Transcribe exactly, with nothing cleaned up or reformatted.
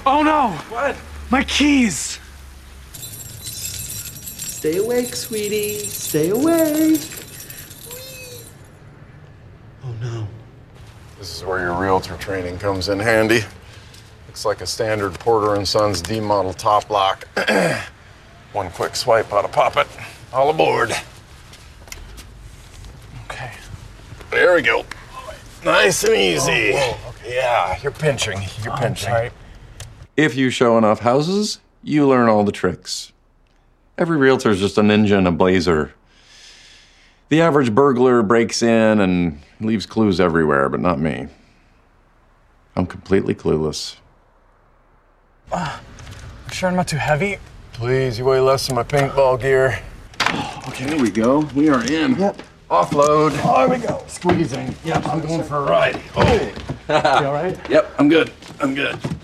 Oh no! What? My keys! Stay awake, sweetie. Stay awake. Oh no. This is where your realtor training comes in handy. Looks like a standard Porter and Sons D model top lock. One quick swipe ought to pop it. All aboard. Okay. There we go. Nice and easy. Oh, whoa, okay. Yeah, you're pinching. You're Oh, pinching. sorry. If you show enough houses, you learn all the tricks. Every realtor is just a ninja in a blazer. The average burglar breaks in and leaves clues everywhere, but not me. I'm completely clueless. Uh, sure I'm not too heavy? Please, you weigh less than my paintball gear. Okay, here we go. We are in. Yep. Offload. Oh, there we go. Squeezing. Yep, I'm going for a ride. Oh! You all right? Yep, I'm good. I'm good.